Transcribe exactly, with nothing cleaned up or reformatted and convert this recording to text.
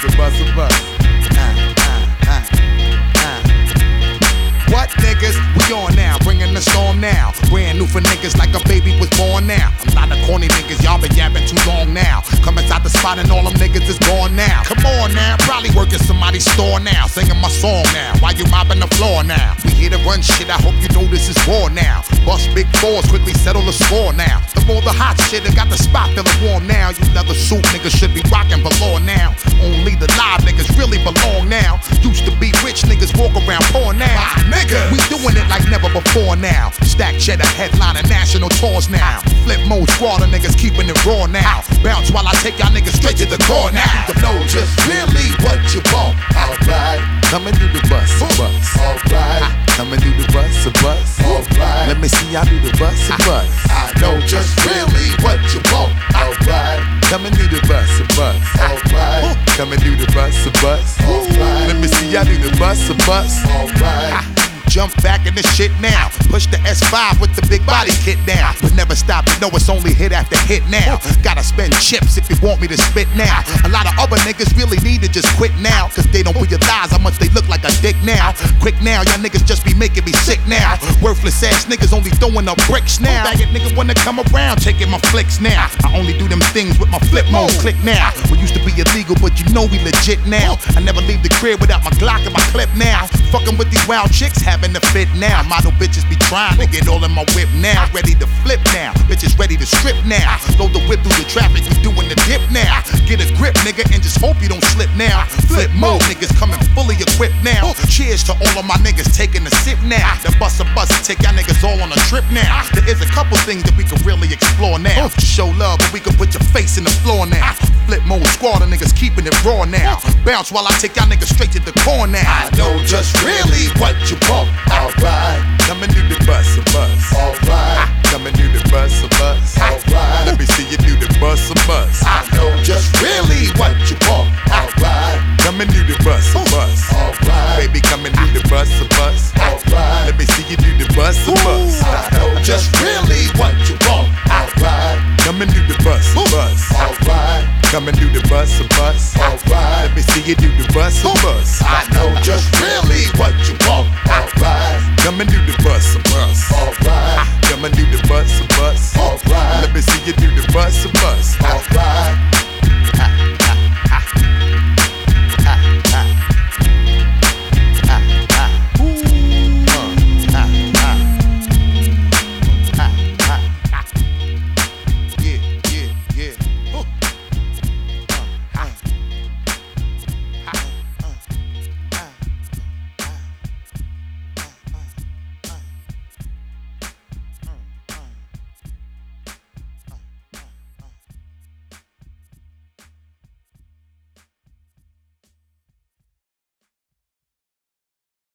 a bus, a bus. Uh, uh, uh, uh. What niggas? We on now, bringing the storm now. Brand new for niggas like a baby was born now. I'm not a corny niggas, y'all been yapping too long now. Come inside the spot and all them niggas is gone now. Come on now, probably working somebody's store now. Singing my song now, while you mopping the floor now. We here to run shit, I hope you know this is war now. Bust big fours, quickly settle the score now. The more the hot shit, I got the spot feeling warm now. You leather suit niggas should be rocking below now. Only the live niggas really belong now. Used to be rich niggas walk around poor now. Nigga, we doing it like never before now. Stack cheddar headlining national tours now. Flip mode squad, niggas keeping it raw now. Bounce while I take y'all niggas straight to the core now. To know just really what you want. Alright, come and do the bus, a bus. Alright, come and do the bus, a bus. Alright, let me see y'all do the bus, a bus. I know just really what you want. Alright, come and do the bus, a bus. Alright, come and do the bus, a bus. Alright, let me see y'all do the bus, a bus. Alright. Jump back in the shit now. Push the S five with the big body kit down. But never stop, you know it's only hit after hit now. Gotta spend chips if you want me to spit now. A lot of other niggas really need to just quit now. Cause they don't realize how much they look like a dick now. Quick now, y'all niggas just be making me sick now. Worthless ass niggas only throwing up bricks now. Faggot nigga wanna come around taking my flicks now. I only do them things with my flip mode click now. We used to be illegal, but you know we legit now. I never leave the crib without my Glock and my clip now. Fucking with these wild chicks, having the fit now. Model bitches be trying to get all in my whip now. Ready to flip now. Bitches ready to strip now. Load the whip through the traffic, we doing the dip now. Get a grip, nigga, and just hope you don't slip now. Flip mode, niggas coming fully equipped now. Cheers to all of my niggas taking a sip now. The bus a bus, take y'all niggas all on a trip now. There is a couple things that we can really explore now. Show love, but we can put your face in the floor now. Flip mode squad, the niggas keeping it raw now. Bounce while I take y'all niggas straight to the core now. I know just really what you want. Alright, come and do the bus, a bus. Alright, come and do the bus, a bus. Alright, let me see you do the bus, a bus. I know just really what you want. Alright, come and do the bus, a bus. Alright, baby, come and do the bus, a bus. Alright, let me see you do the bus, a bus. I know just really what you want. Alright, come and do the bus, a bus. Alright, come and do the bus, a bus. Alright, let me see you do the bus, a bus. I know just really what you want. Alright, come and do the bus, a bus.